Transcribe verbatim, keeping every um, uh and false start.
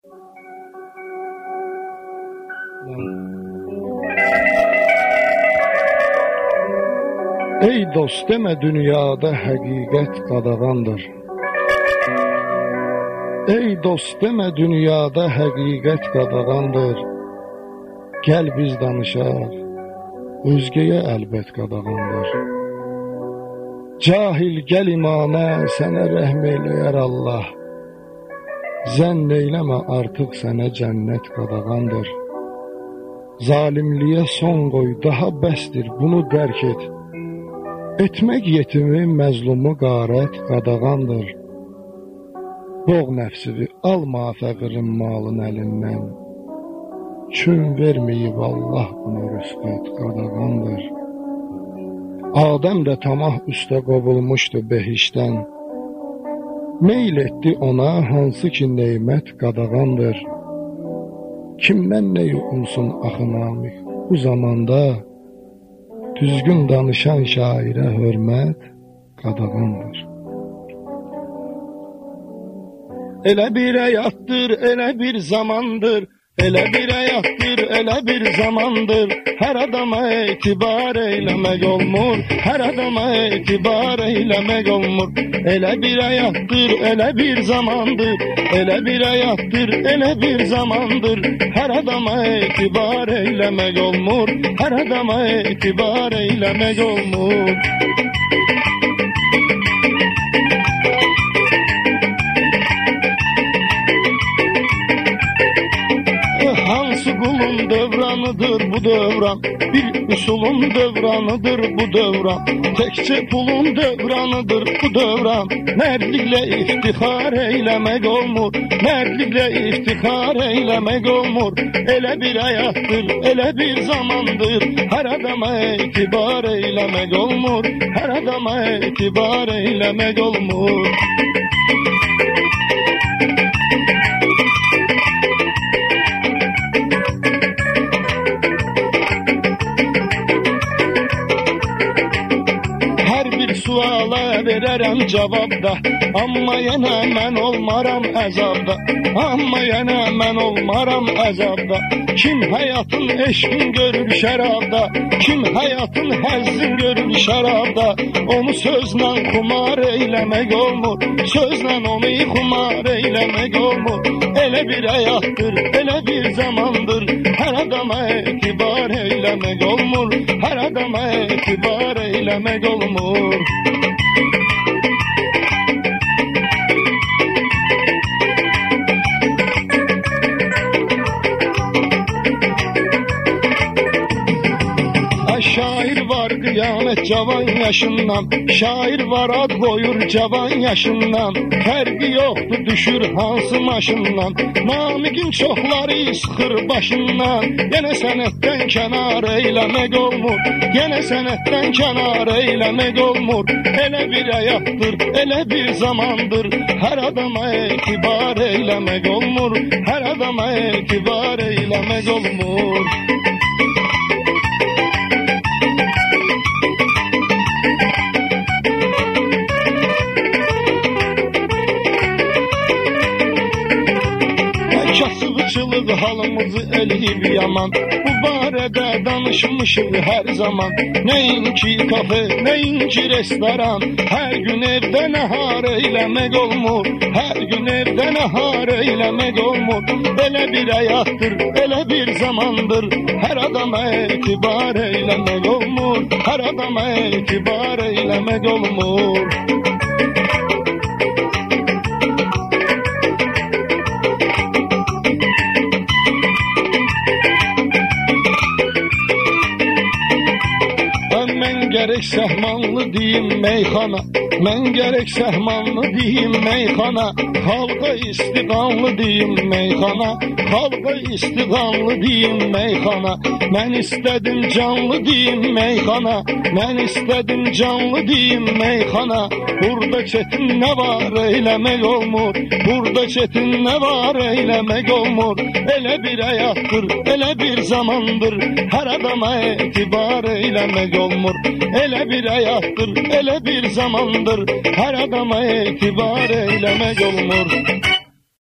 Ey dost demə dünyada həqiqət qadağandır. Ey dost demə dünyada həqiqət qadağandır. Gəl biz danışaq, özgəyə əlbət qadağandır. Cahil gəl imana, sənə rəhm eyləyər Allah. Zənn eyləmə artıq sənə cənnət qadağandır. Zalimliyə son qoy, daha bəsdir, bunu dərk et. Etmək yetimi, məzlumu qarət qadağandır. Boğ nəfsini, alma fəqirin malın əlindən. Çün verməyib Allah buna rüsqət qadağandır. Adəm də tamah üstə qovulmuşdu behişdən. Meyl etdi ona, hansı ki neymət qadağandır. Kimdən nə yuxunsun axı namik bu zamanda, düzgün danışan şairə hörmət qadağandır. Elə bir həyatdır, elə bir zamandır, elə bir həyatdır, elə bir zamandır. Hər adama etibar eyləmək olmur, hər adama etibar eyləmək olmur. Elə bir həyatdır, elə bir zamandır, elə bir həyatdır, elə bir zamandır. Hər adama etibar eyləmək olmur, hər adama etibar eyləmək olmur. Hansı qulun dövranıdır bu dövran, bir üsulun dövranıdır bu dövran. Təkcə pulun dövranıdır bu dövran. Mərdliklə iftixar eyləmək olmur, mərdliklə iftixar eyləmək olmur. Elə bir həyatdır, elə bir zamandır. Hər adama etibar eyləmək olmur, hər adama etibar eyləmək olmur. Suala verərəm cavabda, amma yenə mən olmaram əzabda, amma yenə mən olmaram əzabda. Kim həyatın eşqin görür şərabda, kim həyatın həzzin görür şərabda. Onu sözlə xumar eyləmək olmur, sözlə onu xumar eyləmək olmur. Elə bir həyatdır, elə bir zamandır. Hər adama etibar eyləmək olmur, hər adama etibar eyləmək olmur. Şair var qiyamət cavan yaşından, şair var ad qoyur cavan yaşından. Fərqi yoxdur düşür hansı maşından, namiqin çoxları sıxır başından. Yenə sənətdən kənar eyləmək olmur, yenə sənətdən kənar eyləmək olmur. Elə bir həyatdır, elə bir zamandır. Hər adama etibar eyləmək olmur, hər adama etibar eyləmək olmur. Kasıbçılıq halımızı eləyib yaman, bu barədə danışmışıq hər zaman. Nəinki kafe, nəinki restoran, hər gün evdə nəhar eyləmək olmur, hər gün evdə nəhar eyləmək olmur. Elə bir həyatdır, elə bir zamandır. Hər adama etibar eyləmək olmur, hər adama etibar eyləmək olmur. Gərək səhmanlı deyim meyxana, mən gərək səhmanlı deyim meyxana. Xalqa istiqanlı deyim meyxana, xalqa istiqanlı deyim meyxana. Mən istədim canlı deyim meyxana, mən istədim canlı deyim meyxana. Burada çetin nə var eyləmək olmur, burada çetin nə var eyləmək olmur. Elə bir həyatdır, elə bir zamandır. Hər adama etibar eyləmək olmur. Elə bir həyatdır, elə bir zamandır. Hər adama etibar eyləmək olmur.